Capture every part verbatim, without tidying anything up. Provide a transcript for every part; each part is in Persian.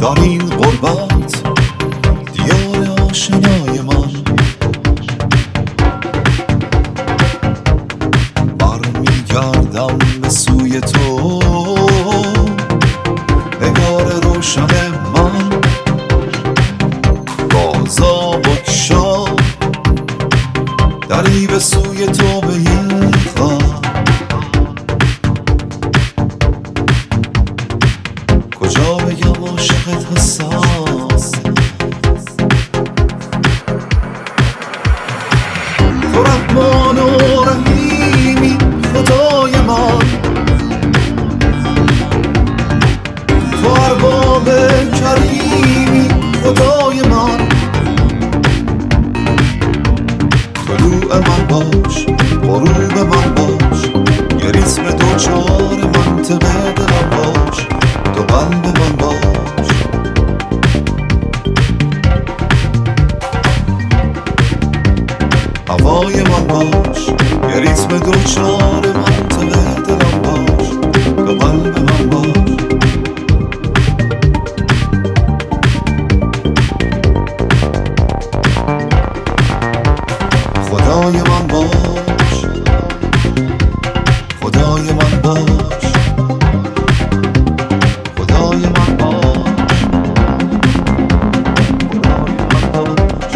در این غربت دیار آشنای من، برمیگردم به سوی تو نگار روشن من. بازا بکشا دری به سوی تو به یه خواب، کجا بگم عاشقت هستم. تو رحمان و رحیمی خدای من، تو ارباب کریمی خدای من. طلوع من باش غروب من باش، یه ریتم دوچار منطقه دلم باش، تو قلب من باش. هوای من باش، یه ریتم دوچار منطقه دلم باش، تو قلب من باش. خدای من باش، خدای من باش، خدای من باش، خدای من باش.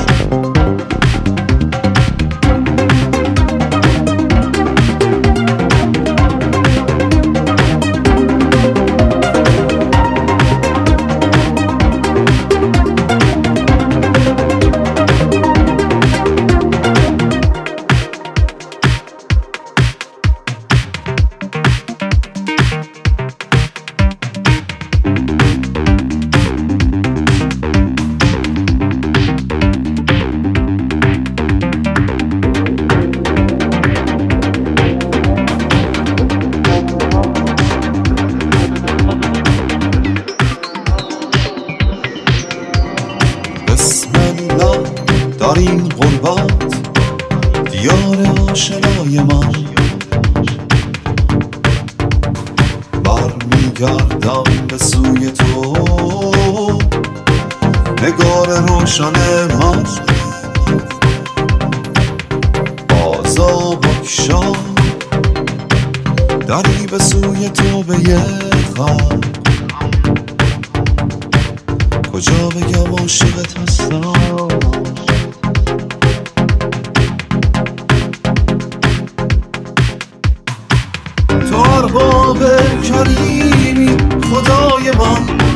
بسم الله در این غربت دیار آشنای من، برمیگردم به سوی تو نگار روشن من. بازا بکشا دری به سوی تو به یه خواب، کجا بگم عاشقت هستم. تو ارباب کریمی خدای من،